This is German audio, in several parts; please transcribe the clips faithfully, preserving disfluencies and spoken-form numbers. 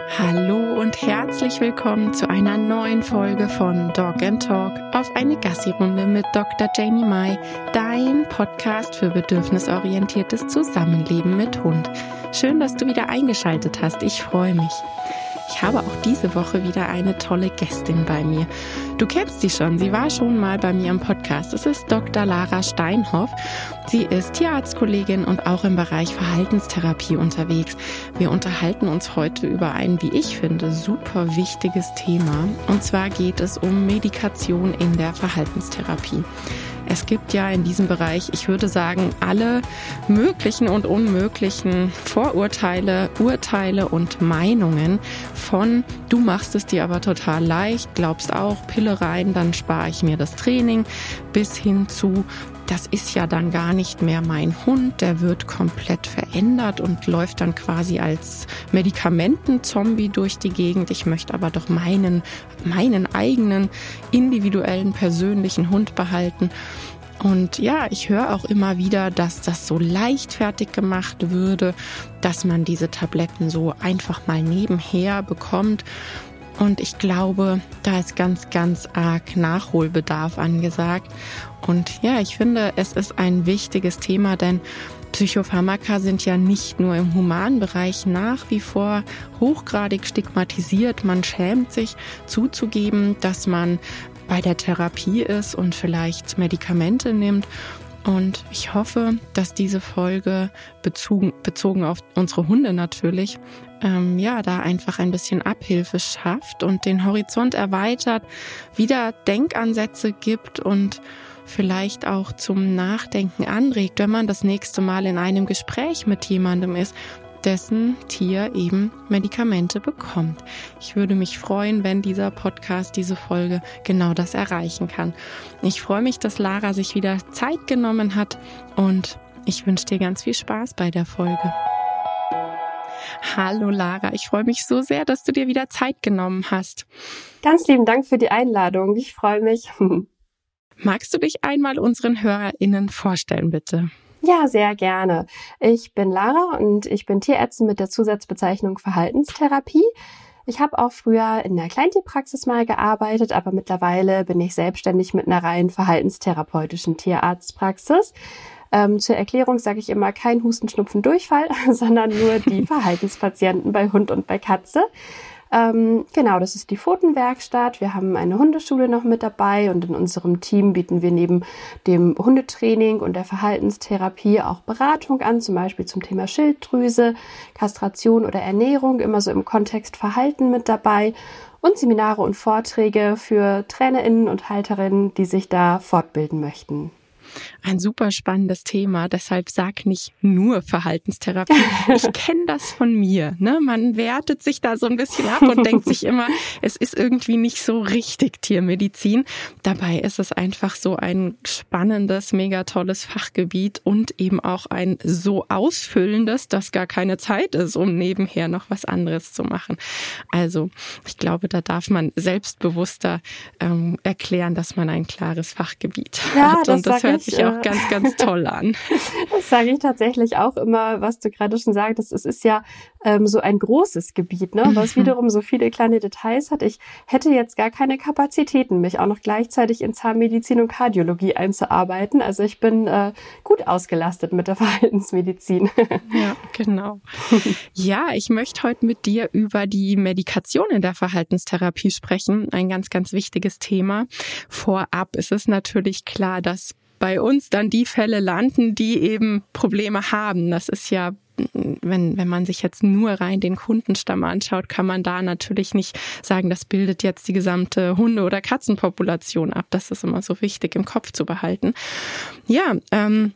Hallo und herzlich willkommen zu einer neuen Folge von Dog and Talk auf eine Gassi-Runde mit Doktor Jamie Mai, dein Podcast für bedürfnisorientiertes Zusammenleben mit Hund. Schön, dass du wieder eingeschaltet hast. Ich freue mich. Ich habe auch diese Woche wieder eine tolle Gästin bei mir. Du kennst sie schon, sie war schon mal bei mir im Podcast. Es ist Doktor Lara Steinhoff. Sie ist Tierarztkollegin und auch im Bereich Verhaltenstherapie unterwegs. Wir unterhalten uns heute über ein, wie ich finde, super wichtiges Thema. Und zwar geht es um Medikation in der Verhaltenstherapie. Es gibt ja in diesem Bereich, ich würde sagen, alle möglichen und unmöglichen Vorurteile, Urteile und Meinungen von du machst es dir aber total leicht, glaubst auch, Pille rein, dann spare ich mir das Training, bis hin zu das ist ja dann gar nicht mehr mein Hund, der wird komplett verändert und läuft dann quasi als Medikamentenzombie durch die Gegend. Ich möchte aber doch meinen, meinen eigenen, individuellen, persönlichen Hund behalten. Und ja, ich höre auch immer wieder, dass das so leichtfertig gemacht würde, dass man diese Tabletten so einfach mal nebenher bekommt. Und ich glaube, da ist ganz, ganz arg Nachholbedarf angesagt. Und ja, ich finde, es ist ein wichtiges Thema, denn Psychopharmaka sind ja nicht nur im humanen Bereich nach wie vor hochgradig stigmatisiert. Man schämt sich zuzugeben, dass man bei der Therapie ist und vielleicht Medikamente nimmt. Und ich hoffe, dass diese Folge bezogen, bezogen auf unsere Hunde natürlich, ähm, ja, da einfach ein bisschen Abhilfe schafft und den Horizont erweitert, wieder Denkansätze gibt und vielleicht auch zum Nachdenken anregt, wenn man das nächste Mal in einem Gespräch mit jemandem ist, dessen Tier eben Medikamente bekommt. Ich würde mich freuen, wenn dieser Podcast, diese Folge genau das erreichen kann. Ich freue mich, dass Lara sich wieder Zeit genommen hat und ich wünsche dir ganz viel Spaß bei der Folge. Hallo Lara, ich freue mich so sehr, dass du dir wieder Zeit genommen hast. Ganz lieben Dank für die Einladung. Ich freue mich. Magst du dich einmal unseren HörerInnen vorstellen, bitte? Ja, sehr gerne. Ich bin Lara und ich bin Tierärztin mit der Zusatzbezeichnung Verhaltenstherapie. Ich habe auch früher in der Kleintierpraxis mal gearbeitet, aber mittlerweile bin ich selbstständig mit einer rein verhaltenstherapeutischen Tierarztpraxis. Ähm, zur Erklärung sage ich immer kein Husten, Schnupfen, Durchfall, sondern nur die Verhaltenspatienten bei Hund und bei Katze. Ähm, genau, das ist die Pfotenwerkstatt. Wir haben eine Hundeschule noch mit dabei und in unserem Team bieten wir neben dem Hundetraining und der Verhaltenstherapie auch Beratung an, zum Beispiel zum Thema Schilddrüse, Kastration oder Ernährung, immer so im Kontext Verhalten mit dabei und Seminare und Vorträge für TrainerInnen und Halterinnen, die sich da fortbilden möchten. Ein super spannendes Thema, deshalb sag nicht nur Verhaltenstherapie. Ich kenne das von mir, ne? Man wertet sich da so ein bisschen ab und denkt sich immer, es ist irgendwie nicht so richtig Tiermedizin. Dabei ist es einfach so ein spannendes, mega tolles Fachgebiet und eben auch ein so ausfüllendes, dass gar keine Zeit ist, um nebenher noch was anderes zu machen. Also ich glaube, da darf man selbstbewusster ähm, erklären, dass man ein klares Fachgebiet ja, hat. Das und das hört sich auch ganz, ganz toll an. Das sage ich tatsächlich auch immer, was du gerade schon sagtest. Es ist ja ähm, so ein großes Gebiet, ne, was wiederum so viele kleine Details hat. Ich hätte jetzt gar keine Kapazitäten, mich auch noch gleichzeitig in Zahnmedizin und Kardiologie einzuarbeiten. Also ich bin äh, gut ausgelastet mit der Verhaltensmedizin. Ja, genau. Ja, ich möchte heute mit dir über die Medikation in der Verhaltenstherapie sprechen. Ein ganz, ganz wichtiges Thema. Vorab ist es natürlich klar, dass bei uns dann die Fälle landen, die eben Probleme haben. Das ist ja, wenn, wenn man sich jetzt nur rein den Kundenstamm anschaut, kann man da natürlich nicht sagen, das bildet jetzt die gesamte Hunde- oder Katzenpopulation ab. Das ist immer so wichtig im Kopf zu behalten. Ja, ähm,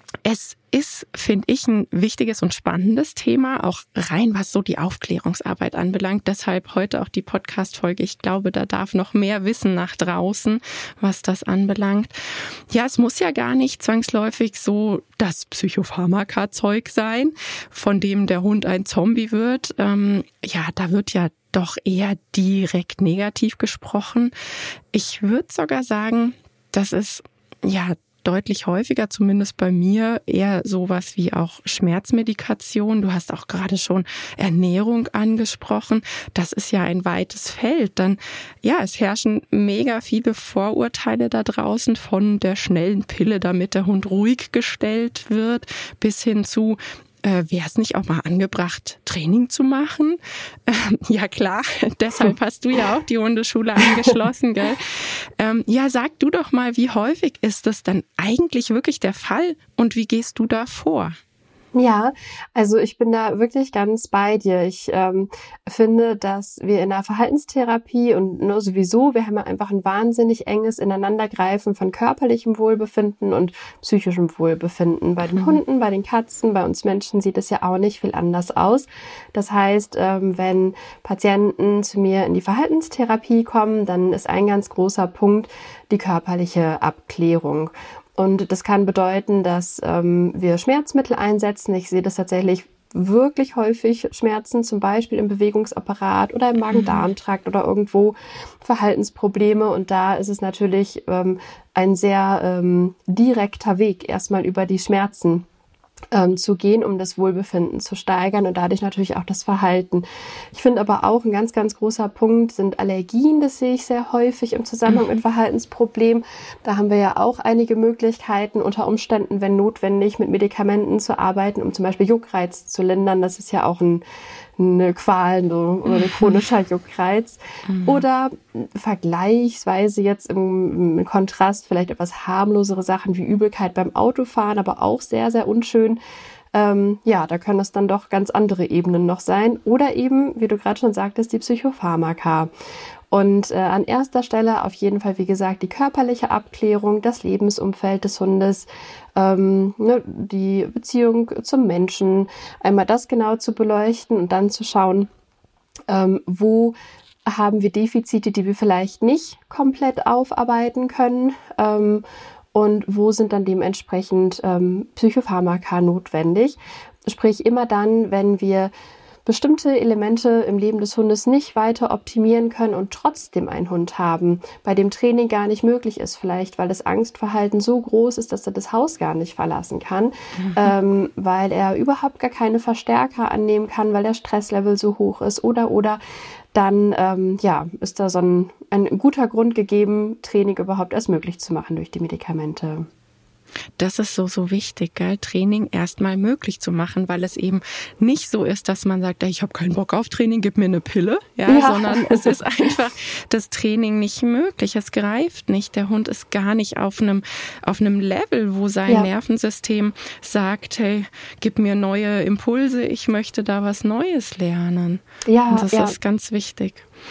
es ist, finde ich, ein wichtiges und spannendes Thema, auch rein, was so die Aufklärungsarbeit anbelangt. Deshalb heute auch die Podcast-Folge. Ich glaube, da darf noch mehr Wissen nach draußen, was das anbelangt. Ja, es muss ja gar nicht zwangsläufig so das Psychopharmaka-Zeug sein, von dem der Hund ein Zombie wird. Ähm, ja, da wird ja doch eher direkt negativ gesprochen. Ich würde sogar sagen, dass es ja deutlich häufiger, zumindest bei mir, eher sowas wie auch Schmerzmedikation. Du hast auch gerade schon Ernährung angesprochen. Das ist ja ein weites Feld. Dann, ja, es herrschen mega viele Vorurteile da draußen, von der schnellen Pille, damit der Hund ruhig gestellt wird, bis hin zu, Äh, wäre es nicht auch mal angebracht, Training zu machen? Ähm, ja klar, deshalb hast du ja auch die Hundeschule angeschlossen, gell? Ähm, ja, sag du doch mal, wie häufig ist das dann eigentlich wirklich der Fall und wie gehst du da vor? Ja, also ich bin da wirklich ganz bei dir. Ich ähm, finde, dass wir in der Verhaltenstherapie und nur sowieso, wir haben ja einfach ein wahnsinnig enges Ineinandergreifen von körperlichem Wohlbefinden und psychischem Wohlbefinden. Bei den mhm. Hunden, bei den Katzen, bei uns Menschen sieht es ja auch nicht viel anders aus. Das heißt, ähm, wenn Patienten zu mir in die Verhaltenstherapie kommen, dann ist ein ganz großer Punkt die körperliche Abklärung. Und das kann bedeuten, dass ähm, wir Schmerzmittel einsetzen. Ich sehe das tatsächlich wirklich häufig, Schmerzen zum Beispiel im Bewegungsapparat oder im Magen-Darm-Trakt oder irgendwo Verhaltensprobleme. Und da ist es natürlich ähm, ein sehr ähm, direkter Weg, erstmal über die Schmerzen Ähm, zu gehen, um das Wohlbefinden zu steigern und dadurch natürlich auch das Verhalten. Ich finde aber auch ein ganz, ganz großer Punkt sind Allergien. Das sehe ich sehr häufig im Zusammenhang mit Verhaltensproblemen. Da haben wir ja auch einige Möglichkeiten, unter Umständen, wenn notwendig, mit Medikamenten zu arbeiten, um zum Beispiel Juckreiz zu lindern. Das ist ja auch ein eine Qual so, oder ein chronischer Juckreiz. Mhm. Oder vergleichsweise jetzt im, im Kontrast vielleicht etwas harmlosere Sachen wie Übelkeit beim Autofahren, aber auch sehr, sehr unschön. Ähm, ja, da können es dann doch ganz andere Ebenen noch sein. Oder eben, wie du gerade schon sagtest, die Psychopharmaka. Und äh, an erster Stelle auf jeden Fall, wie gesagt, die körperliche Abklärung, das Lebensumfeld des Hundes, ähm, ne, die Beziehung zum Menschen, einmal das genau zu beleuchten und dann zu schauen, ähm, wo haben wir Defizite, die wir vielleicht nicht komplett aufarbeiten können, ähm, und wo sind dann dementsprechend ähm, Psychopharmaka notwendig. Sprich, immer dann, wenn wir bestimmte Elemente im Leben des Hundes nicht weiter optimieren können und trotzdem einen Hund haben, bei dem Training gar nicht möglich ist, vielleicht weil das Angstverhalten so groß ist, dass er das Haus gar nicht verlassen kann, mhm. ähm, weil er überhaupt gar keine Verstärker annehmen kann, weil der Stresslevel so hoch ist oder oder dann ähm, ja, ist da so ein, ein guter Grund gegeben, Training überhaupt erst möglich zu machen durch die Medikamente. Das ist so, so wichtig, gell? Training erstmal möglich zu machen, weil es eben nicht so ist, dass man sagt, ich habe keinen Bock auf Training, gib mir eine Pille, ja, ja. sondern es ist einfach das Training nicht möglich, es greift nicht. Der Hund ist gar nicht auf einem, auf einem Level, wo sein ja. Nervensystem sagt, hey, gib mir neue Impulse, ich möchte da was Neues lernen. Ja, Und das ja. ist ganz wichtig.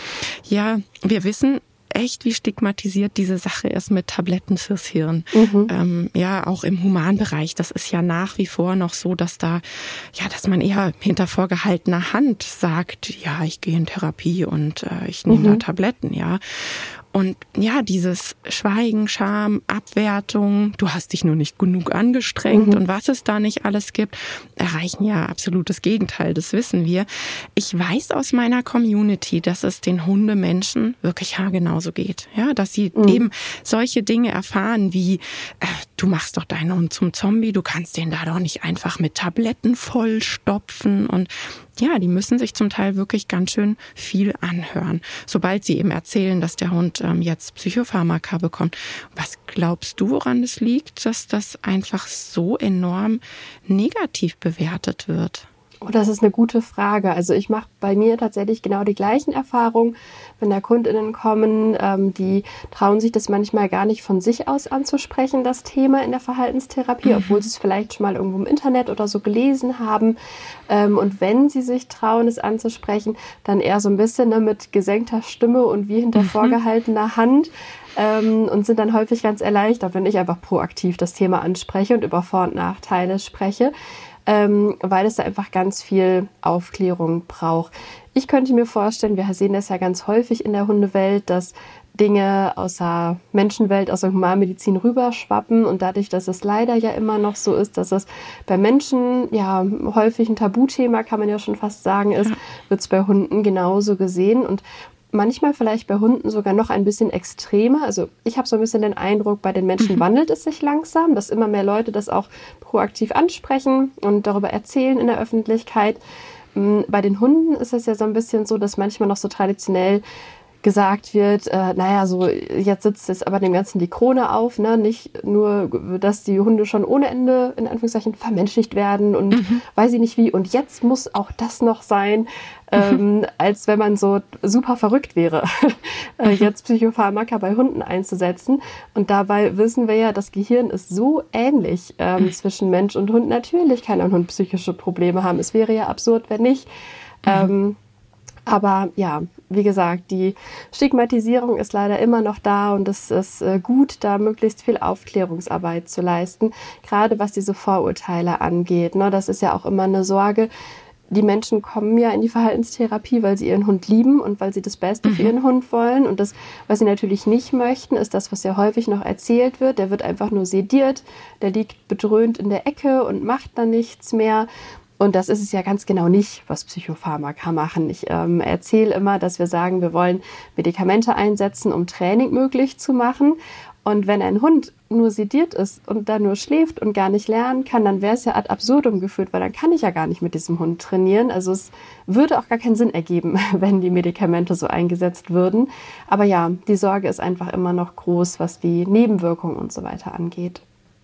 Ja, wir wissen echt, wie stigmatisiert diese Sache ist mit Tabletten fürs Hirn. Mhm. Ähm, ja, auch im Humanbereich. Das ist ja nach wie vor noch so, dass da, ja, dass man eher hinter vorgehaltener Hand sagt, ja, ich gehe in Therapie und äh, ich nehme mhm. da Tabletten, ja. Und ja, dieses Schweigen, Scham, Abwertung, du hast dich nur nicht genug angestrengt mhm. und was es da nicht alles gibt, erreichen ja absolutes Gegenteil, das wissen wir. Ich weiß aus meiner Community, dass es den Hundemenschen wirklich haargenauso geht. Ja, dass sie mhm. eben solche Dinge erfahren wie, äh, du machst doch deinen Hund zum Zombie, du kannst den da doch nicht einfach mit Tabletten vollstopfen und ja, die müssen sich zum Teil wirklich ganz schön viel anhören, sobald sie eben erzählen, dass der Hund ähm, jetzt Psychopharmaka bekommt. Was glaubst du, woran es liegt, dass das einfach so enorm negativ bewertet wird? Oh, das ist eine gute Frage. Also ich mache bei mir tatsächlich genau die gleichen Erfahrungen, wenn da KundInnen kommen, ähm, die trauen sich das manchmal gar nicht von sich aus anzusprechen, das Thema in der Verhaltenstherapie, mhm. obwohl sie es vielleicht schon mal irgendwo im Internet oder so gelesen haben. Ähm, und wenn sie sich trauen, es anzusprechen, dann eher so ein bisschen ne, mit gesenkter Stimme und wie hinter mhm. vorgehaltener Hand. Ähm, und sind dann häufig ganz erleichtert, wenn ich einfach proaktiv das Thema anspreche und über Vor- und Nachteile spreche. Ähm, weil es da einfach ganz viel Aufklärung braucht. Ich könnte mir vorstellen, wir sehen das ja ganz häufig in der Hundewelt, dass Dinge aus der Menschenwelt, aus der Humanmedizin rüberschwappen und dadurch, dass es leider ja immer noch so ist, dass es bei Menschen ja häufig ein Tabuthema, kann man ja schon fast sagen, ist, ja. wird es bei Hunden genauso gesehen und manchmal vielleicht bei Hunden sogar noch ein bisschen extremer. Also ich habe so ein bisschen den Eindruck, bei den Menschen mhm. wandelt es sich langsam, dass immer mehr Leute das auch proaktiv ansprechen und darüber erzählen in der Öffentlichkeit. Bei den Hunden ist es ja so ein bisschen so, dass manchmal noch so traditionell gesagt wird, äh, naja, so jetzt sitzt jetzt aber dem Ganzen die Krone auf, ne? Nicht nur, dass die Hunde schon ohne Ende in Anführungszeichen vermenschlicht werden und mhm. weiß ich nicht wie und jetzt muss auch das noch sein, ähm, als wenn man so super verrückt wäre, äh, jetzt Psychopharmaka bei Hunden einzusetzen. Und dabei wissen wir ja, das Gehirn ist so ähnlich ähm, mhm. zwischen Mensch und Hund. Natürlich kann ein Hund psychische Probleme haben. Es wäre ja absurd, wenn nicht. Mhm. Ähm, Aber ja, wie gesagt, die Stigmatisierung ist leider immer noch da und es ist gut, da möglichst viel Aufklärungsarbeit zu leisten, gerade was diese Vorurteile angeht. Das ist ja auch immer eine Sorge. Die Menschen kommen ja in die Verhaltenstherapie, weil sie ihren Hund lieben und weil sie das Beste für ihren Hund wollen. Und das, was sie natürlich nicht möchten, ist das, was ja häufig noch erzählt wird. Der wird einfach nur sediert, der liegt bedröhnt in der Ecke und macht dann nichts mehr. Und das ist es ja ganz genau nicht, was Psychopharmaka machen. Ich ähm, erzähle immer, dass wir sagen, wir wollen Medikamente einsetzen, um Training möglich zu machen. Und wenn ein Hund nur sediert ist und da nur schläft und gar nicht lernen kann, dann wäre es ja ad absurdum geführt, weil dann kann ich ja gar nicht mit diesem Hund trainieren. Also es würde auch gar keinen Sinn ergeben, wenn die Medikamente so eingesetzt würden. Aber ja, die Sorge ist einfach immer noch groß, was die Nebenwirkungen und so weiter angeht.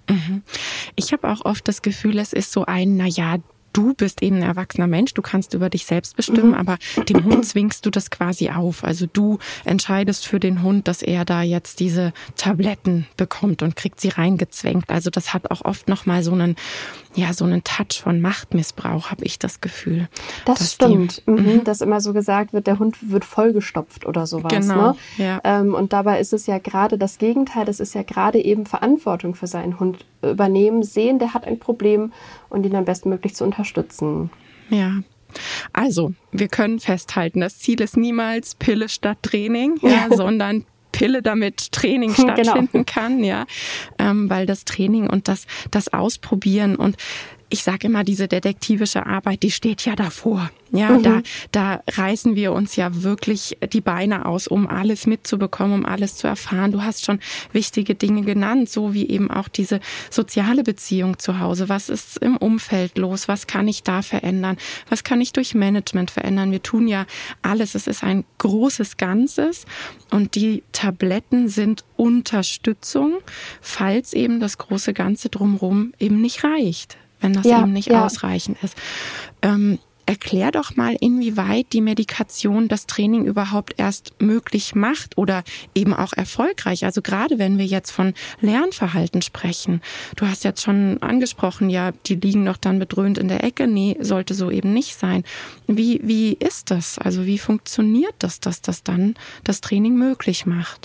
Ich habe auch oft das Gefühl, es ist so ein, naja, du bist eben ein erwachsener Mensch, du kannst über dich selbst bestimmen, mhm. aber dem Hund zwingst du das quasi auf. Also du entscheidest für den Hund, dass er da jetzt diese Tabletten bekommt und kriegt sie reingezwängt. Also das hat auch oft nochmal so einen, ja, so einen Touch von Machtmissbrauch, habe ich das Gefühl. Das stimmt, die, mhm. dass immer so gesagt wird, der Hund wird vollgestopft oder sowas. Genau, ne? ja. Ähm, und dabei ist es ja gerade das Gegenteil, das ist ja gerade eben Verantwortung für seinen Hund übernehmen, sehen, der hat ein Problem und ihn dann bestmöglich zu unterstützen. Ja. Also, wir können festhalten, das Ziel ist niemals Pille statt Training, ja, ja. sondern Pille, damit Training stattfinden genau. kann, ja, ähm, weil das Training und das, das Ausprobieren und ich sage immer, diese detektivische Arbeit, die steht ja davor. Ja, mhm. da, da reißen wir uns ja wirklich die Beine aus, um alles mitzubekommen, um alles zu erfahren. Du hast schon wichtige Dinge genannt, so wie eben auch diese soziale Beziehung zu Hause. Was ist im Umfeld los? Was kann ich da verändern? Was kann ich durch Management verändern? Wir tun ja alles. Es ist ein großes Ganzes und die Tabletten sind Unterstützung, falls eben das große Ganze drumherum eben nicht reicht. Wenn das ja, eben nicht ja. ausreichend ist. Ähm, erklär doch mal, inwieweit die Medikation das Training überhaupt erst möglich macht oder eben auch erfolgreich. Also gerade wenn wir jetzt von Lernverhalten sprechen. Du hast jetzt schon angesprochen, ja, die liegen doch dann bedröhnt in der Ecke. Nee, sollte so eben nicht sein. Wie, wie ist das? Also wie funktioniert das, dass das dann das Training möglich macht?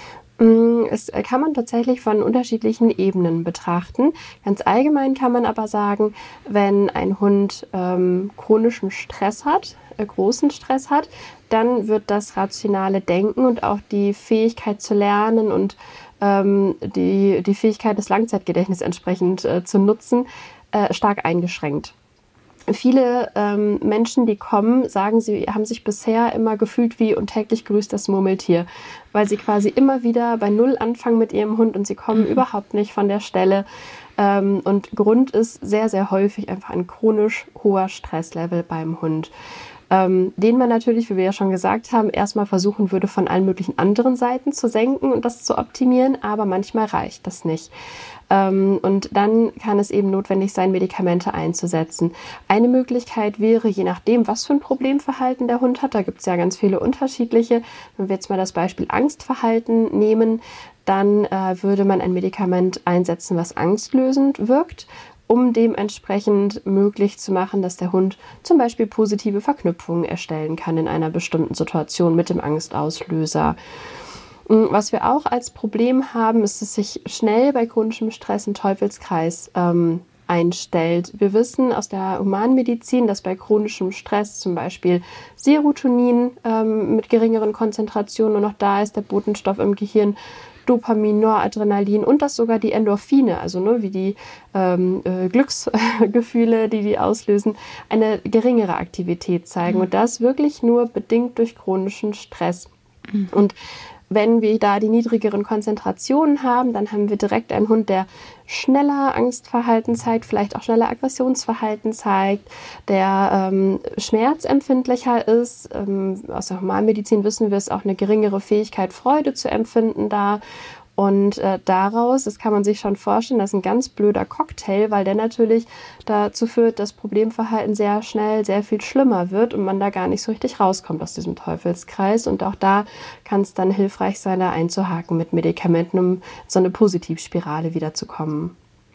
Es kann man tatsächlich von unterschiedlichen Ebenen betrachten. Ganz allgemein kann man aber sagen, wenn ein Hund ähm, chronischen Stress hat, äh, großen Stress hat, dann wird das rationale Denken und auch die Fähigkeit zu lernen und ähm, die, die Fähigkeit des Langzeitgedächtnisses entsprechend äh, zu nutzen, äh, stark eingeschränkt. Viele ähm, Menschen, die kommen, sagen, sie haben sich bisher immer gefühlt wie und täglich grüßt das Murmeltier, weil sie quasi immer wieder bei Null anfangen mit ihrem Hund und sie kommen mhm. überhaupt nicht von der Stelle. Ähm, und Grund ist sehr, sehr häufig einfach ein chronisch hoher Stresslevel beim Hund, ähm, den man natürlich, wie wir ja schon gesagt haben, erstmal versuchen würde, von allen möglichen anderen Seiten zu senken und das zu optimieren, aber manchmal reicht das nicht. Und dann kann es eben notwendig sein, Medikamente einzusetzen. Eine Möglichkeit wäre, je nachdem, was für ein Problemverhalten der Hund hat, da gibt es ja ganz viele unterschiedliche. Wenn wir jetzt mal das Beispiel Angstverhalten nehmen, dann äh, würde man ein Medikament einsetzen, was angstlösend wirkt, um dementsprechend möglich zu machen, dass der Hund zum Beispiel positive Verknüpfungen erstellen kann in einer bestimmten Situation mit dem Angstauslöser. Was wir auch als Problem haben, ist, dass sich schnell bei chronischem Stress ein Teufelskreis ähm, einstellt. Wir wissen aus der Humanmedizin, dass bei chronischem Stress zum Beispiel Serotonin ähm, mit geringeren Konzentrationen nur noch da ist, der Botenstoff im Gehirn Dopamin, Noradrenalin und das sogar die Endorphine, also ne, wie die ähm, äh, Glücksgefühle, die die auslösen, eine geringere Aktivität zeigen. Mhm. Und das wirklich nur bedingt durch chronischen Stress. Mhm. Und wenn wir da die niedrigeren Konzentrationen haben, dann haben wir direkt einen Hund, der schneller Angstverhalten zeigt, vielleicht auch schneller Aggressionsverhalten zeigt, der ähm, schmerzempfindlicher ist. Ähm, aus der Humanmedizin wissen wir, es auch eine geringere Fähigkeit, Freude zu empfinden da. Und äh, daraus, das kann man sich schon vorstellen, das ist ein ganz blöder Cocktail, weil der natürlich dazu führt, dass Problemverhalten sehr schnell sehr viel schlimmer wird und man da gar nicht so richtig rauskommt aus diesem Teufelskreis. Und auch da kann es dann hilfreich sein, da einzuhaken mit Medikamenten, um so eine Positivspirale wiederzukommen.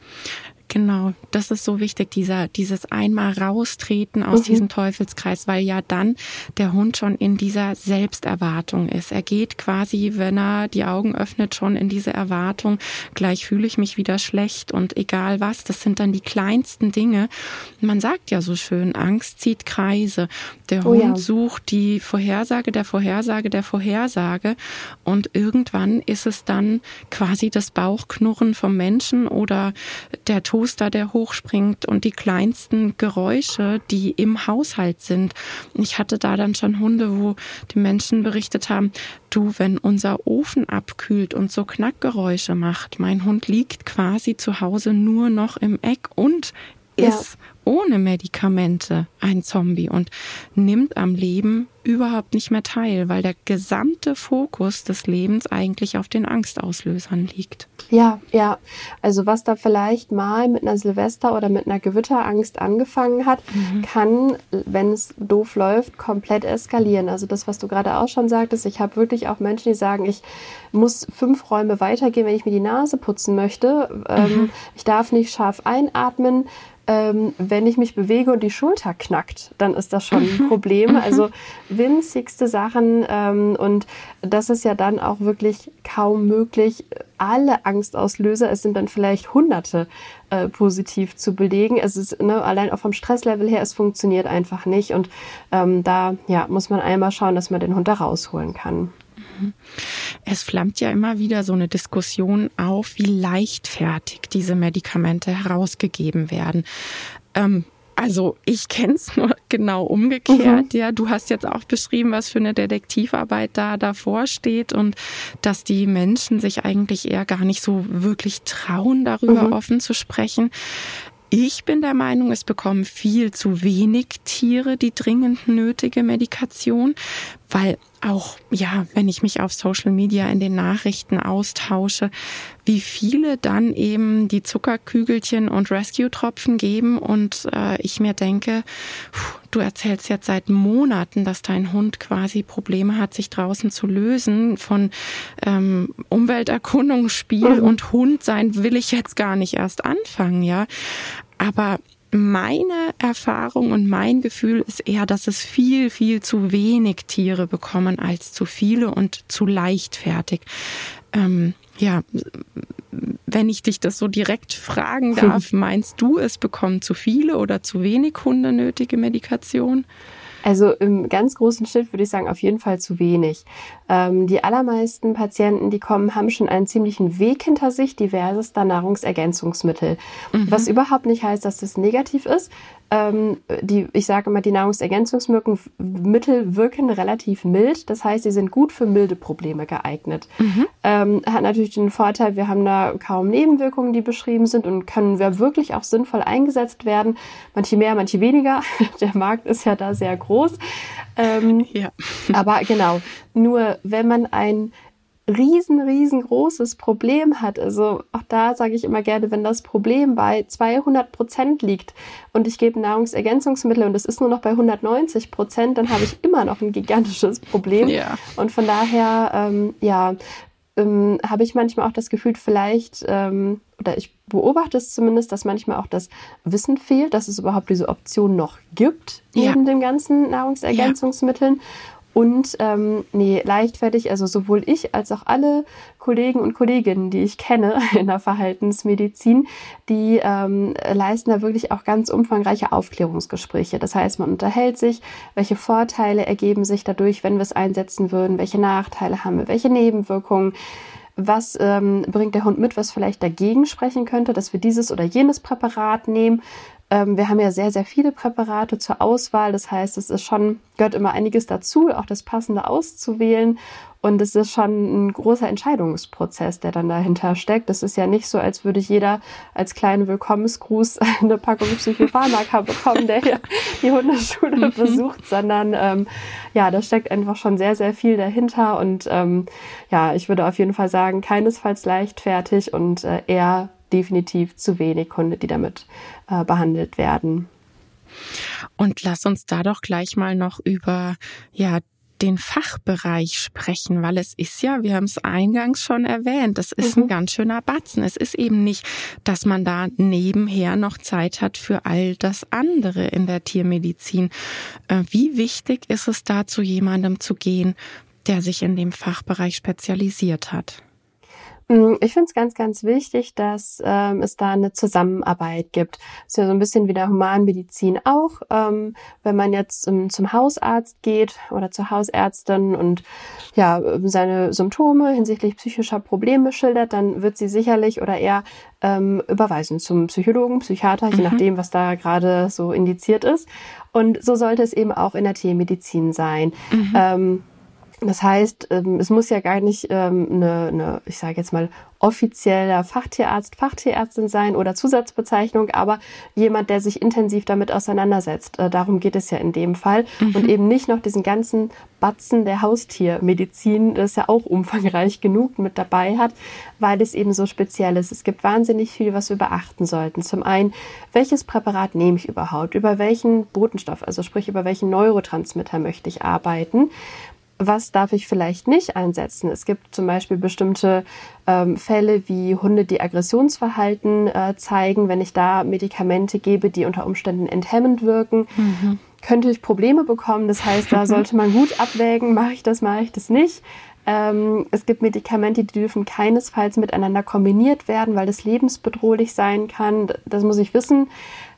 Genau, das ist so wichtig, dieser, dieses einmal raustreten aus mhm. diesem Teufelskreis, weil ja dann der Hund schon in dieser Selbsterwartung ist. Er geht quasi, wenn er die Augen öffnet, schon in diese Erwartung, gleich fühle ich mich wieder schlecht und egal was, das sind dann die kleinsten Dinge. Man sagt ja so schön, Angst zieht Kreise. Der oh Hund ja. sucht die Vorhersage der Vorhersage der Vorhersage und irgendwann ist es dann quasi das Bauchknurren vom Menschen oder der Toaster, der hochspringt und die kleinsten Geräusche, die im Haushalt sind. Ich hatte da dann schon Hunde, wo die Menschen berichtet haben, du, wenn unser Ofen abkühlt und so Knackgeräusche macht, mein Hund liegt quasi zu Hause nur noch im Eck und ist ja. ohne Medikamente ein Zombie und nimmt am Leben überhaupt nicht mehr teil, weil der gesamte Fokus des Lebens eigentlich auf den Angstauslösern liegt. Ja, ja. Also was da vielleicht mal mit einer Silvester- oder mit einer Gewitterangst angefangen hat, mhm. kann, wenn es doof läuft, komplett eskalieren. Also das, was du gerade auch schon sagtest, ich habe wirklich auch Menschen, die sagen, ich muss fünf Räume weitergehen, wenn ich mir die Nase putzen möchte. Mhm. Ähm, ich darf nicht scharf einatmen. Ähm, wenn ich mich bewege und die Schulter knackt, dann ist das schon ein Problem. Also winzigste Sachen ähm, und das ist ja dann auch wirklich kaum möglich, alle Angstauslöser, es sind dann vielleicht Hunderte, äh, positiv zu belegen. Es ist ne, allein auch vom Stresslevel her, es funktioniert einfach nicht und ähm, da ja, muss man einmal schauen, dass man den Hund da rausholen kann. Es flammt ja immer wieder so eine Diskussion auf, wie leichtfertig diese Medikamente herausgegeben werden. Ähm, also ich kenne es nur genau umgekehrt. Mhm. Ja, du hast jetzt auch beschrieben, was für eine Detektivarbeit da davor steht und dass die Menschen sich eigentlich eher gar nicht so wirklich trauen, darüber mhm. offen zu sprechen. Ich bin der Meinung, es bekommen viel zu wenig Tiere die dringend nötige Medikation, weil auch, ja, wenn ich mich auf Social Media in den Nachrichten austausche, wie viele dann eben die Zuckerkügelchen und Rescue-Tropfen geben und äh, ich mir denke, pff, du erzählst jetzt seit Monaten, dass dein Hund quasi Probleme hat, sich draußen zu lösen. Von ähm, Umwelterkundung, Spiel mhm. und Hund sein will ich jetzt gar nicht erst anfangen, ja. Aber meine Erfahrung und mein Gefühl ist eher, dass es viel, viel zu wenig Tiere bekommen als zu viele und zu leichtfertig. Ähm, ja, wenn ich dich das so direkt fragen darf, meinst du, es bekommen zu viele oder zu wenig Hunde nötige Medikation? Also im ganz großen Schnitt würde ich sagen, auf jeden Fall zu wenig. Ähm, die allermeisten Patienten, die kommen, haben schon einen ziemlichen Weg hinter sich, diversester Nahrungsergänzungsmittel. Mhm. Was überhaupt nicht heißt, dass das negativ ist. Ähm, die, ich sage immer, die Nahrungsergänzungsmittel wirken relativ mild. Das heißt, sie sind gut für milde Probleme geeignet. Mhm. Ähm, hat natürlich den Vorteil, wir haben da kaum Nebenwirkungen, die beschrieben sind und können wir wirklich auch sinnvoll eingesetzt werden. Manche mehr, manche weniger. Der Markt ist ja da sehr groß. Ähm, ja. Aber genau, nur wenn man ein riesen, riesengroßes Problem hat, also auch da sage ich immer gerne, wenn das Problem bei zweihundert Prozent liegt und ich gebe Nahrungsergänzungsmittel und es ist nur noch bei hundertneunzig Prozent, dann habe ich immer noch ein gigantisches Problem. Ja. Und von daher, ähm, ja, ähm, habe ich manchmal auch das Gefühl, vielleicht, ähm, oder ich beobachte es zumindest, dass manchmal auch das Wissen fehlt, dass es überhaupt diese Option noch gibt, ja. neben den ganzen Nahrungsergänzungsmitteln. Ja. Und ähm, nee, leichtfertig, also sowohl ich als auch alle Kollegen und Kolleginnen, die ich kenne in der Verhaltensmedizin, die ähm, leisten da wirklich auch ganz umfangreiche Aufklärungsgespräche. Das heißt, man unterhält sich, welche Vorteile ergeben sich dadurch, wenn wir es einsetzen würden, welche Nachteile haben wir, welche Nebenwirkungen. was ähm, bringt der Hund mit, was vielleicht dagegen sprechen könnte, dass wir dieses oder jenes Präparat nehmen. Ähm, wir haben ja sehr, sehr viele Präparate zur Auswahl. Das heißt, es ist schon, gehört immer einiges dazu, auch das Passende auszuwählen. Und es ist schon ein großer Entscheidungsprozess, der dann dahinter steckt. Es ist ja nicht so, als würde jeder als kleinen Willkommensgruß eine Packung Psychopharmaka bekommen, der hier die Hundeschule mhm. besucht, sondern ähm, ja, da steckt einfach schon sehr, sehr viel dahinter. Und ähm, ja, ich würde auf jeden Fall sagen, keinesfalls leichtfertig und äh, eher definitiv zu wenig Hunde, die damit äh, behandelt werden. Und lass uns da doch gleich mal noch über ja den Fachbereich sprechen, weil es ist ja, wir haben es eingangs schon erwähnt, das ist mhm. ein ganz schöner Batzen. Es ist eben nicht, dass man da nebenher noch Zeit hat für all das andere in der Tiermedizin. Wie wichtig ist es da, zu jemandem zu gehen, der sich in dem Fachbereich spezialisiert hat? Ich finde es ganz, ganz wichtig, dass ähm, es da eine Zusammenarbeit gibt. Das ist ja so ein bisschen wie der Humanmedizin auch. Ähm, wenn man jetzt ähm, zum Hausarzt geht oder zur Hausärztin und ja seine Symptome hinsichtlich psychischer Probleme schildert, dann wird sie sicherlich oder eher ähm, überweisen zum Psychologen, Psychiater, je mhm. nachdem, was da gerade so indiziert ist. Und so sollte es eben auch in der Tiermedizin sein. Mhm. Ähm, Das heißt, es muss ja gar nicht eine, eine ich sage jetzt mal, offizieller Fachtierarzt, Fachtierärztin sein oder Zusatzbezeichnung, aber jemand, der sich intensiv damit auseinandersetzt. Darum geht es ja in dem Fall. Mhm. Und eben nicht noch diesen ganzen Batzen der Haustiermedizin, das ja auch umfangreich genug mit dabei hat, weil es eben so speziell ist. Es gibt wahnsinnig viel, was wir beachten sollten. Zum einen, welches Präparat nehme ich überhaupt? Über welchen Botenstoff, also sprich über welchen Neurotransmitter möchte ich arbeiten? Was darf ich vielleicht nicht einsetzen? Es gibt zum Beispiel bestimmte ähm, Fälle wie Hunde, die Aggressionsverhalten äh, zeigen. Wenn ich da Medikamente gebe, die unter Umständen enthemmend wirken, mhm. könnte ich Probleme bekommen. Das heißt, da sollte man gut abwägen, mache ich das, mache ich das nicht. Ähm, es gibt Medikamente, die dürfen keinesfalls miteinander kombiniert werden, weil das lebensbedrohlich sein kann. Das muss ich wissen.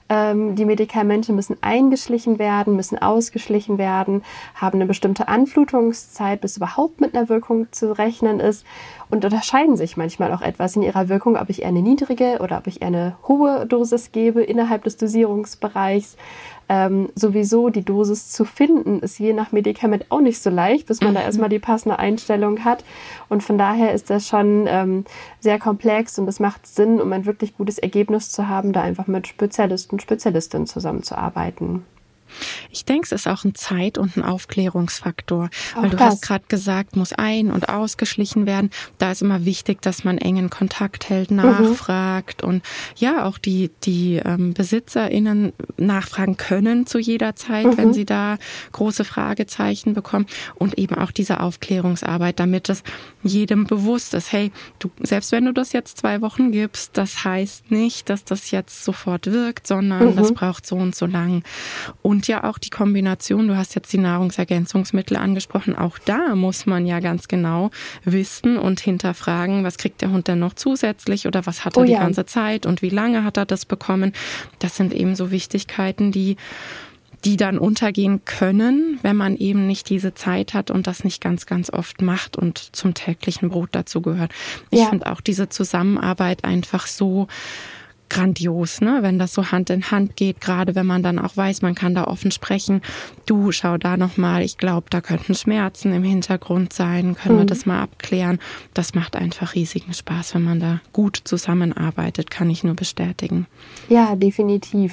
Die Medikamente müssen eingeschlichen werden, müssen ausgeschlichen werden, haben eine bestimmte Anflutungszeit, bis überhaupt mit einer Wirkung zu rechnen ist und unterscheiden sich manchmal auch etwas in ihrer Wirkung, ob ich eher eine niedrige oder ob ich eher eine hohe Dosis gebe innerhalb des Dosierungsbereichs. Ähm, sowieso die Dosis zu finden, ist je nach Medikament auch nicht so leicht, bis man mhm. da erstmal die passende Einstellung hat. Und von daher ist das schon ähm, sehr komplex und es macht Sinn, um ein wirklich gutes Ergebnis zu haben, da einfach mit Spezialisten und Spezialistinnen zusammenzuarbeiten. Ich denke, es ist auch ein Zeit- und ein Aufklärungsfaktor, auch weil du das. hast gerade gesagt, muss ein- und ausgeschlichen werden. Da ist immer wichtig, dass man engen Kontakt hält, nachfragt mhm. und ja, auch die die ähm, BesitzerInnen nachfragen können zu jeder Zeit, mhm. wenn sie da große Fragezeichen bekommen und eben auch diese Aufklärungsarbeit, damit es jedem bewusst ist, hey, du, selbst wenn du das jetzt zwei Wochen gibst, das heißt nicht, dass das jetzt sofort wirkt, sondern mhm. das braucht so und so lang. Und ja auch die Kombination, du hast jetzt die Nahrungsergänzungsmittel angesprochen, auch da muss man ja ganz genau wissen und hinterfragen, was kriegt der Hund denn noch zusätzlich oder was hat er oh, die ja. ganze Zeit und wie lange hat er das bekommen. Das sind eben so Wichtigkeiten, die die dann untergehen können, wenn man eben nicht diese Zeit hat und das nicht ganz, ganz oft macht und zum täglichen Brot dazu gehört. Ich ja. finde auch diese Zusammenarbeit einfach so grandios, ne? Wenn das so Hand in Hand geht, gerade wenn man dann auch weiß, man kann da offen sprechen. Du, schau da nochmal, ich glaube, da könnten Schmerzen im Hintergrund sein, können mhm. wir das mal abklären. Das macht einfach riesigen Spaß, wenn man da gut zusammenarbeitet, kann ich nur bestätigen. Ja, definitiv.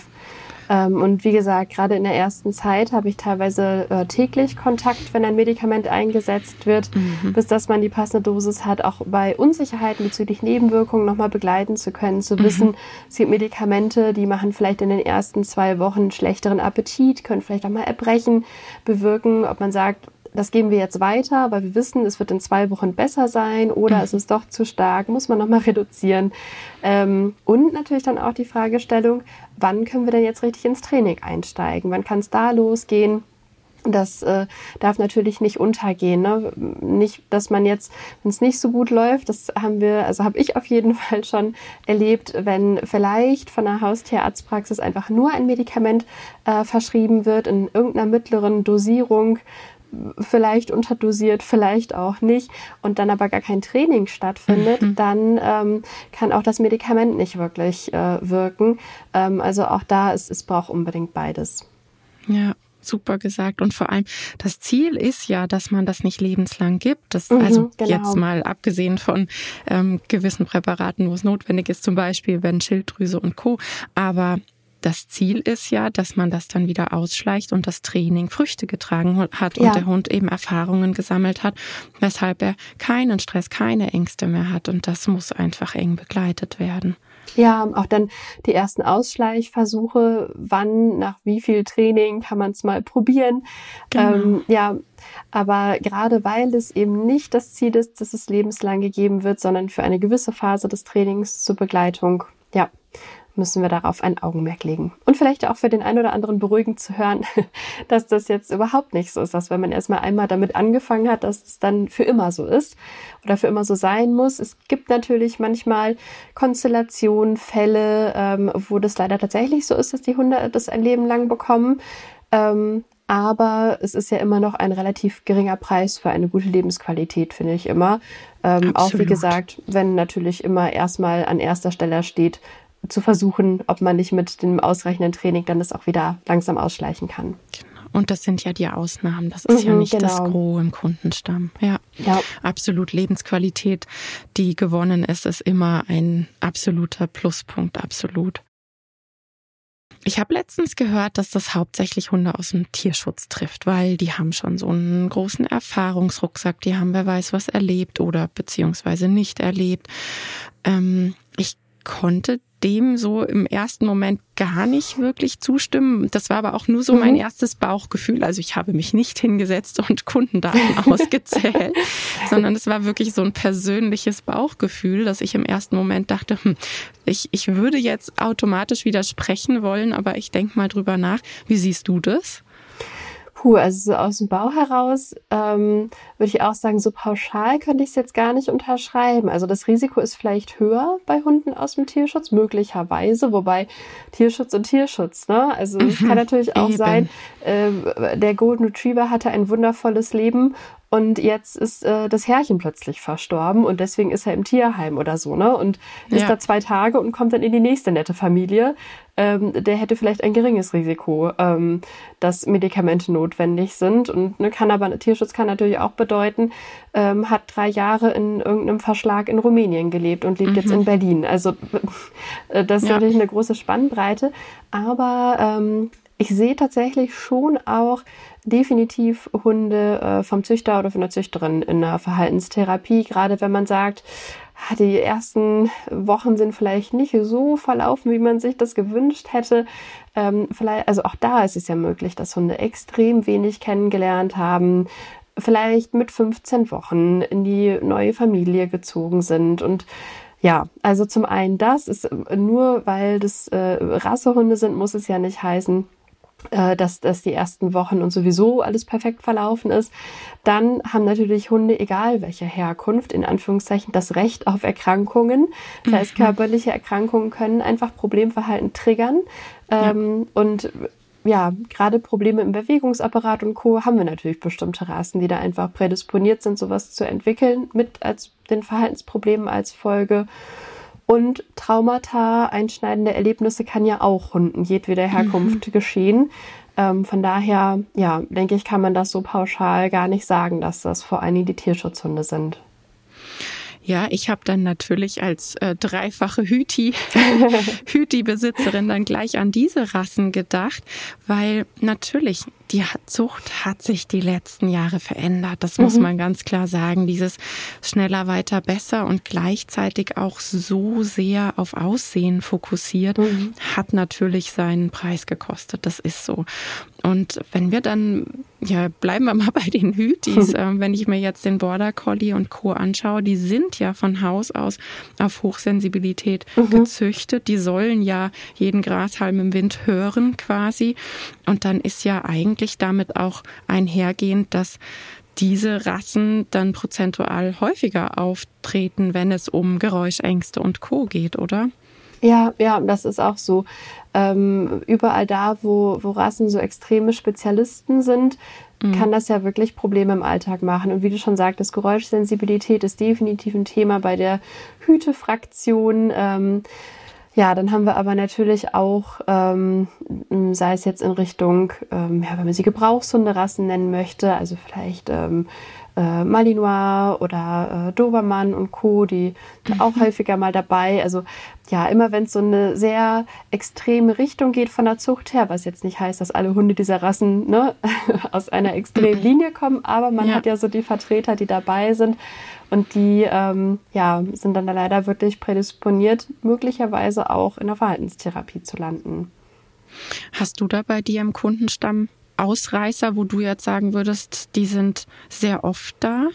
Und wie gesagt, gerade in der ersten Zeit habe ich teilweise äh, täglich Kontakt, wenn ein Medikament eingesetzt wird, mhm. bis dass man die passende Dosis hat, auch bei Unsicherheiten bezüglich Nebenwirkungen nochmal begleiten zu können, zu wissen, mhm. es gibt Medikamente, die machen vielleicht in den ersten zwei Wochen einen schlechteren Appetit, können vielleicht auch mal Erbrechen bewirken, ob man sagt, das geben wir jetzt weiter, weil wir wissen, es wird in zwei Wochen besser sein oder mhm. es ist doch zu stark, muss man nochmal reduzieren. Ähm, und natürlich dann auch die Fragestellung, wann können wir denn jetzt richtig ins Training einsteigen? Wann kann es da losgehen? Das äh, darf natürlich nicht untergehen. Ne? Nicht, dass man jetzt, wenn es nicht so gut läuft, das haben wir, also habe ich auf jeden Fall schon erlebt, wenn vielleicht von einer Haustierarztpraxis einfach nur ein Medikament äh, verschrieben wird in irgendeiner mittleren Dosierung, vielleicht unterdosiert, vielleicht auch nicht und dann aber gar kein Training stattfindet, mhm. dann ähm, kann auch das Medikament nicht wirklich äh, wirken. Ähm, also auch da ist es braucht unbedingt beides. Ja. Super gesagt. Und vor allem, das Ziel ist ja, dass man das nicht lebenslang gibt. Das, Mhm, also genau. jetzt mal abgesehen von ähm, gewissen Präparaten, wo es notwendig ist, zum Beispiel wenn Schilddrüse und Co. Aber das Ziel ist ja, dass man das dann wieder ausschleicht und das Training Früchte getragen hat und ja. der Hund eben Erfahrungen gesammelt hat, weshalb er keinen Stress, keine Ängste mehr hat. Und das muss einfach eng begleitet werden. Ja, auch dann die ersten Ausschleichversuche, wann, nach wie viel Training kann man es mal probieren. Genau. Ähm, ja, aber gerade weil es eben nicht das Ziel ist, dass es lebenslang gegeben wird, sondern für eine gewisse Phase des Trainings zur Begleitung, ja, müssen wir darauf ein Augenmerk legen. Und vielleicht auch für den einen oder anderen beruhigend zu hören, dass das jetzt überhaupt nicht so ist, dass wenn man erstmal einmal damit angefangen hat, dass es dann für immer so ist oder für immer so sein muss. Es gibt natürlich manchmal Konstellationen, Fälle, ähm, wo das leider tatsächlich so ist, dass die Hunde das ein Leben lang bekommen. Ähm, aber es ist ja immer noch ein relativ geringer Preis für eine gute Lebensqualität, finde ich immer. Ähm, auch wie gesagt, wenn natürlich immer erstmal an erster Stelle steht, zu versuchen, ob man nicht mit dem ausreichenden Training dann das auch wieder langsam ausschleichen kann. Genau. Und das sind ja die Ausnahmen. Das ist mhm, ja nicht genau. das Gros im Kundenstamm. Ja, ja, absolut. Lebensqualität, die gewonnen ist, ist immer ein absoluter Pluspunkt. Absolut. Ich habe letztens gehört, dass das hauptsächlich Hunde aus dem Tierschutz trifft, weil die haben schon so einen großen Erfahrungsrucksack. Die haben, wer weiß was erlebt oder beziehungsweise nicht erlebt. Ähm, ich konnte dem so im ersten Moment gar nicht wirklich zustimmen. Das war aber auch nur so mein mhm. erstes Bauchgefühl. Also ich habe mich nicht hingesetzt und Kundendaten ausgezählt, sondern es war wirklich so ein persönliches Bauchgefühl, dass ich im ersten Moment dachte, hm, ich, ich würde jetzt automatisch widersprechen wollen, aber ich denke mal drüber nach. Wie siehst du das? Puh, also so aus dem Bauch heraus ähm, würde ich auch sagen, so pauschal könnte ich es jetzt gar nicht unterschreiben. Also das Risiko ist vielleicht höher bei Hunden aus dem Tierschutz, möglicherweise, wobei Tierschutz und Tierschutz, ne? Also es kann natürlich auch Eben. sein, äh, der Golden Retriever hatte ein wundervolles Leben und jetzt ist äh, das Herrchen plötzlich verstorben und deswegen ist er im Tierheim oder so, ne? Und ist ja. da zwei Tage und kommt dann in die nächste nette Familie. Ähm, der hätte vielleicht ein geringes Risiko, ähm, dass Medikamente notwendig sind. Und ne, kann aber Tierschutz kann natürlich auch bedeuten, ähm, hat drei Jahre in irgendeinem Verschlag in Rumänien gelebt und lebt mhm. jetzt in Berlin. Also äh, das ist ja. natürlich eine große Spannbreite. Aber ähm, ich sehe tatsächlich schon auch definitiv Hunde äh, vom Züchter oder von der Züchterin in der Verhaltenstherapie, gerade wenn man sagt, die ersten Wochen sind vielleicht nicht so verlaufen, wie man sich das gewünscht hätte. Ähm, vielleicht, also auch da ist es ja möglich, dass Hunde extrem wenig kennengelernt haben, vielleicht mit fünfzehn Wochen in die neue Familie gezogen sind. Und ja, also zum einen das ist nur, weil das äh, Rassehunde sind, muss es ja nicht heißen, dass, dass die ersten Wochen und sowieso alles perfekt verlaufen ist. Dann haben natürlich Hunde, egal welcher Herkunft, in Anführungszeichen, das Recht auf Erkrankungen. Das heißt, körperliche Erkrankungen können einfach Problemverhalten triggern. Ja. Ähm, und ja, gerade Probleme im Bewegungsapparat und Co. haben wir natürlich bestimmte Rassen, die da einfach prädisponiert sind, sowas zu entwickeln, mit als den Verhaltensproblemen als Folge. Und Traumata, einschneidende Erlebnisse kann ja auch Hunden jedweder Herkunft mhm. geschehen. Ähm, von daher, ja, denke ich, kann man das so pauschal gar nicht sagen, dass das vor allen Dingen die Tierschutzhunde sind. Ja, ich habe dann natürlich als äh, dreifache Hüti, Hüti-Besitzerin dann gleich an diese Rassen gedacht, weil natürlich die Zucht hat sich die letzten Jahre verändert. Das muss mhm. man ganz klar sagen. Dieses schneller, weiter, besser und gleichzeitig auch so sehr auf Aussehen fokussiert, mhm. hat natürlich seinen Preis gekostet. Das ist so. Und wenn wir dann, ja, bleiben wir mal bei den Hütis, äh, wenn ich mir jetzt den Border Collie und Co. anschaue, die sind ja von Haus aus auf Hochsensibilität mhm. gezüchtet. Die sollen ja jeden Grashalm im Wind hören quasi. Und dann ist ja eigentlich damit auch einhergehend, dass diese Rassen dann prozentual häufiger auftreten, wenn es um Geräuschängste und Co. geht, oder? Ja, ja, das ist auch so. Ähm, überall da, wo, wo Rassen so extreme Spezialisten sind, mhm. kann das ja wirklich Probleme im Alltag machen. Und wie du schon sagtest, Geräuschsensibilität ist definitiv ein Thema bei der Hütefraktion. Ähm, ja, dann haben wir aber natürlich auch, ähm, sei es jetzt in Richtung, ähm, ja, wenn man sie Gebrauchshunderassen nennen möchte, also vielleicht ähm, äh, Malinois oder äh, Dobermann und Co., die sind auch häufiger mal dabei. Also ja, immer wenn es so eine sehr extreme Richtung geht von der Zucht her, was jetzt nicht heißt, dass alle Hunde dieser Rassen ne, aus einer extremen Linie kommen, aber man ja. hat ja so die Vertreter, die dabei sind und die ähm, ja, sind dann da leider wirklich prädisponiert, möglicherweise auch in der Verhaltenstherapie zu landen. Hast du da bei dir im Kundenstamm Ausreißer, wo du jetzt sagen würdest, die sind sehr oft da?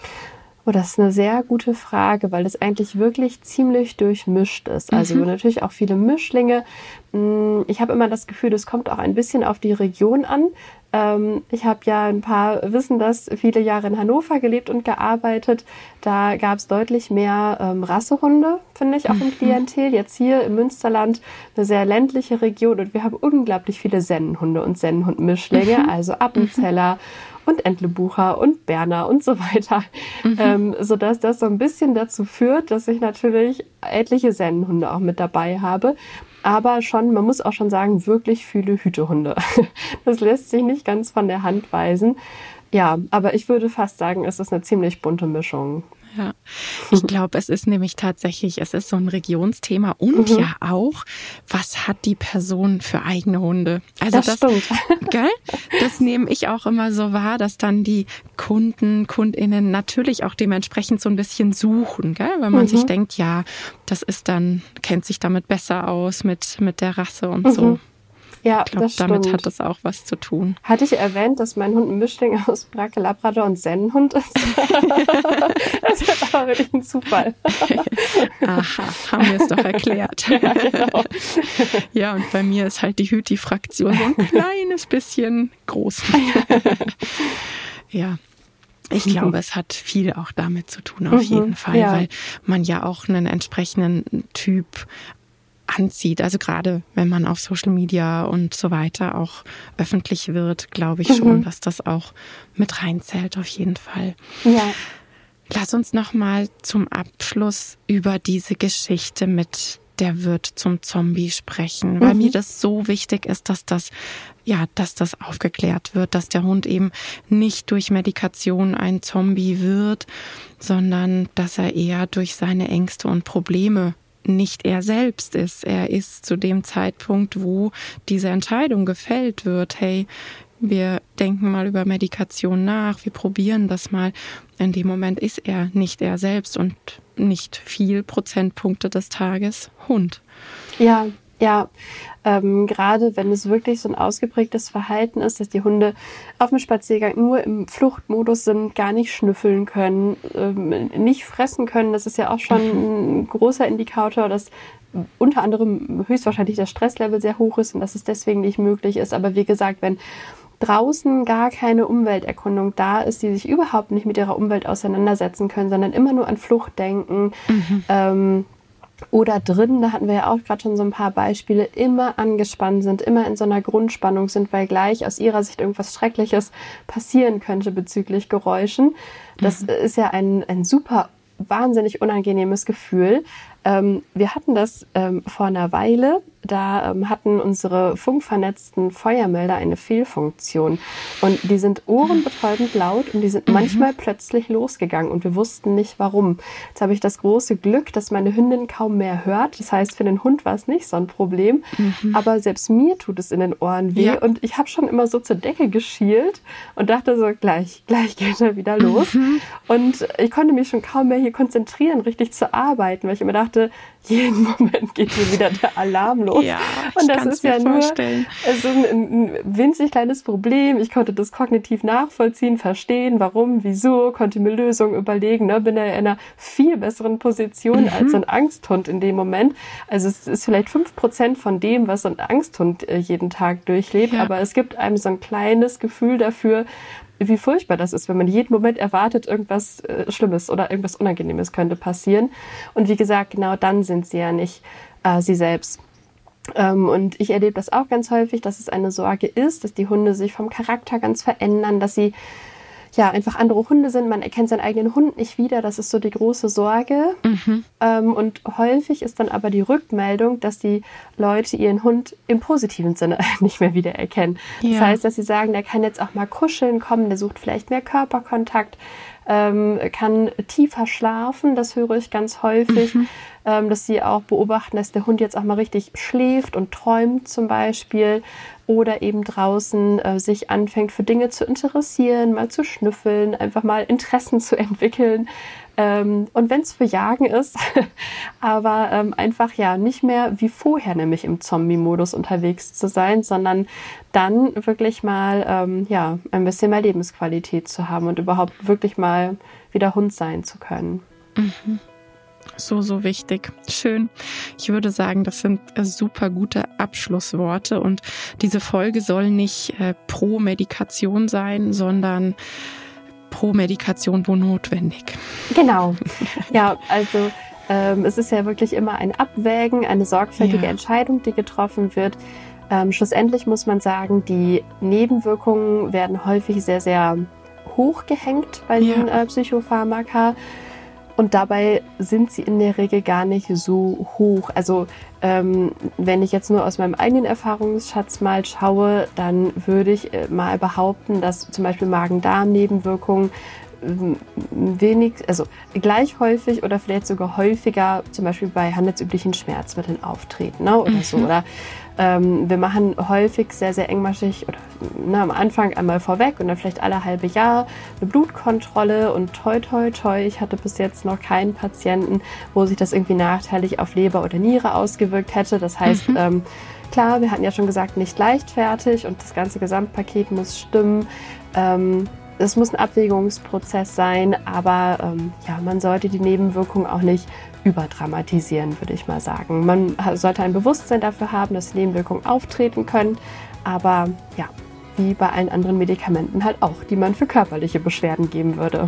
Oh, das ist eine sehr gute Frage, weil das eigentlich wirklich ziemlich durchmischt ist. Also mhm. natürlich auch viele Mischlinge. Ich habe immer das Gefühl, das kommt auch ein bisschen auf die Region an. Ich habe ja ein paar wissen das, viele Jahre in Hannover gelebt und gearbeitet. Da gab es deutlich mehr ähm, Rassehunde, finde ich, auch im Klientel. Jetzt hier im Münsterland eine sehr ländliche Region und wir haben unglaublich viele Sennenhunde und Sennenhund-Mischlinge, mhm. also Appenzeller und Entlebucher und Berner und so weiter, mhm. ähm, sodass das so ein bisschen dazu führt, dass ich natürlich etliche Sennenhunde auch mit dabei habe. Aber schon, man muss auch schon sagen, wirklich viele Hütehunde. Das lässt sich nicht ganz von der Hand weisen. Ja, aber ich würde fast sagen, es ist eine ziemlich bunte Mischung. Ja, ich glaube, es ist nämlich tatsächlich, es ist so ein Regionsthema und mhm. ja auch, was hat die Person für eigene Hunde? Also das, das stimmt. Gell? Das nehme ich auch immer so wahr, dass dann die Kunden, KundInnen natürlich auch dementsprechend so ein bisschen suchen, gell? Weil man mhm. sich denkt, ja, das ist dann, kennt sich damit besser aus mit, mit der Rasse und mhm. so. Ja, ich glaube, das damit stimmt. hat das auch was zu tun. Hatte ich erwähnt, dass mein Hund ein Mischling aus Bracke, Labrador und Sennenhund ist? Das ist aber wirklich ein Zufall. Aha, haben wir es doch erklärt. Ja, genau. Ja, und bei mir ist halt die Hüti-Fraktion so ein kleines bisschen groß. Ja. Ich glaube, es hat viel auch damit zu tun, auf mhm, jeden Fall, ja. weil man ja auch einen entsprechenden Typ anzieht. Also gerade wenn man auf Social Media und so weiter auch öffentlich wird, glaube ich schon, mhm. dass das auch mit reinzählt, auf jeden Fall. Ja. Lass uns nochmal zum Abschluss über diese Geschichte mit der Wirt zum Zombie sprechen, weil mhm. mir das so wichtig ist, dass das, ja, dass das aufgeklärt wird, dass der Hund eben nicht durch Medikation ein Zombie wird, sondern dass er eher durch seine Ängste und Probleme nicht er selbst ist. Er ist zu dem Zeitpunkt, wo diese Entscheidung gefällt wird, hey, wir denken mal über Medikation nach, wir probieren das mal. In dem Moment ist er nicht er selbst und nicht viel Prozentpunkte des Tages Hund. Ja, ja. Ähm, gerade wenn es wirklich so ein ausgeprägtes Verhalten ist, dass die Hunde auf dem Spaziergang nur im Fluchtmodus sind, gar nicht schnüffeln können, ähm, nicht fressen können. Das ist ja auch schon ein großer Indikator, dass unter anderem höchstwahrscheinlich das Stresslevel sehr hoch ist und dass es deswegen nicht möglich ist. Aber wie gesagt, wenn draußen gar keine Umwelterkundung da ist, die sich überhaupt nicht mit ihrer Umwelt auseinandersetzen können, sondern immer nur an Flucht denken, mhm. ähm, oder drin, da hatten wir ja auch gerade schon so ein paar Beispiele, immer angespannt sind, immer in so einer Grundspannung sind, weil gleich aus ihrer Sicht irgendwas Schreckliches passieren könnte bezüglich Geräuschen. Das mhm. ist ja ein, ein super, wahnsinnig unangenehmes Gefühl. Ähm, wir hatten das ähm, vor einer Weile, da ähm, hatten unsere funkvernetzten Feuermelder eine Fehlfunktion und die sind ohrenbetäubend laut und die sind mhm. manchmal plötzlich losgegangen und wir wussten nicht warum. Jetzt habe ich das große Glück, dass meine Hündin kaum mehr hört. Das heißt, für den Hund war es nicht so ein Problem, mhm. aber selbst mir tut es in den Ohren weh ja. und ich habe schon immer so zur Decke geschielt und dachte so, gleich, gleich geht er wieder los. Mhm. Und ich konnte mich schon kaum mehr hier konzentrieren, richtig zu arbeiten, weil ich immer dachte, jeden Moment geht hier wieder der Alarm los. Ja, und das ist ja nur vorstellen. so ein, ein winzig kleines Problem. Ich konnte das kognitiv nachvollziehen, verstehen, warum, wieso, konnte mir Lösungen überlegen. Ne? Bin ja in einer viel besseren Position mhm. als ein Angsthund in dem Moment. Also es ist vielleicht fünf Prozent von dem, was ein Angsthund jeden Tag durchlebt. Ja. Aber es gibt einem so ein kleines Gefühl dafür, wie furchtbar das ist, wenn man jeden Moment erwartet, irgendwas äh, Schlimmes oder irgendwas Unangenehmes könnte passieren. Und wie gesagt, genau dann sind sie ja nicht äh, sie selbst. Ähm, und ich erlebe das auch ganz häufig, dass es eine Sorge ist, dass die Hunde sich vom Charakter ganz verändern, dass sie ja einfach andere Hunde sind. Man erkennt seinen eigenen Hund nicht wieder. Das ist so die große Sorge. Mhm. Ähm, und häufig ist dann aber die Rückmeldung, dass die Leute ihren Hund im positiven Sinne nicht mehr wiedererkennen. Ja. Das heißt, dass sie sagen, der kann jetzt auch mal kuscheln kommen, der sucht vielleicht mehr Körperkontakt, ähm, kann tiefer schlafen. Das höre ich ganz häufig. Mhm. Ähm, dass sie auch beobachten, dass der Hund jetzt auch mal richtig schläft und träumt zum Beispiel oder eben draußen äh, sich anfängt für Dinge zu interessieren, mal zu schnüffeln, einfach mal Interessen zu entwickeln. Ähm, und wenn es für Jagen ist, aber ähm, einfach ja nicht mehr wie vorher nämlich im Zombie-Modus unterwegs zu sein, sondern dann wirklich mal ähm, ja ein bisschen mehr Lebensqualität zu haben und überhaupt wirklich mal wieder Hund sein zu können. Mhm. So, so wichtig. Schön. Ich würde sagen, das sind super gute Abschlussworte und diese Folge soll nicht äh, pro Medikation sein, sondern pro Medikation, wo notwendig. Genau. Ja, also ähm, es ist ja wirklich immer ein Abwägen, eine sorgfältige ja. Entscheidung, die getroffen wird. Ähm, schlussendlich muss man sagen, die Nebenwirkungen werden häufig sehr, sehr hoch gehängt bei den ja. äh, Psychopharmaka. Und dabei sind sie in der Regel gar nicht so hoch. Also ähm, wenn ich jetzt nur aus meinem eigenen Erfahrungsschatz mal schaue, dann würde ich äh, mal behaupten, dass zum Beispiel Magen-Darm-Nebenwirkungen äh, wenig, also gleich häufig oder vielleicht sogar häufiger zum Beispiel bei handelsüblichen Schmerzmitteln auftreten, ne, oder mhm. so. Oder ähm, wir machen häufig sehr, sehr engmaschig oder na, am Anfang einmal vorweg und dann vielleicht alle halbe Jahr eine Blutkontrolle und toi, toi, toi. Ich hatte bis jetzt noch keinen Patienten, wo sich das irgendwie nachteilig auf Leber oder Niere ausgewirkt hätte. Das heißt, mhm. ähm, klar, wir hatten ja schon gesagt, nicht leichtfertig und das ganze Gesamtpaket muss stimmen. Ähm, es muss ein Abwägungsprozess sein, aber ähm, ja, man sollte die Nebenwirkungen auch nicht überdramatisieren, würde ich mal sagen. Man sollte ein Bewusstsein dafür haben, dass Nebenwirkungen auftreten können, aber ja, wie bei allen anderen Medikamenten halt auch, die man für körperliche Beschwerden geben würde.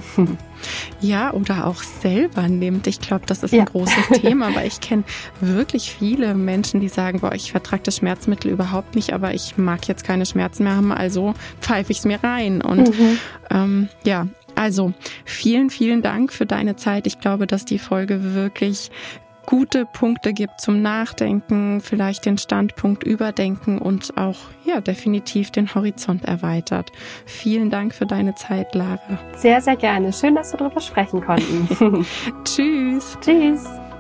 Ja, oder auch selber nimmt. Ich glaube, das ist ein ja. großes Thema, aber ich kenne wirklich viele Menschen, die sagen, boah, ich vertrage das Schmerzmittel überhaupt nicht, aber ich mag jetzt keine Schmerzen mehr haben, also pfeife ich es mir rein. Und mhm. ähm, ja, also vielen, vielen Dank für deine Zeit. Ich glaube, dass die Folge wirklich gute Punkte gibt zum Nachdenken, vielleicht den Standpunkt überdenken und auch ja definitiv den Horizont erweitert. Vielen Dank für deine Zeit, Lara. Sehr, sehr gerne. Schön, dass wir darüber sprechen konnten. Tschüss. Tschüss.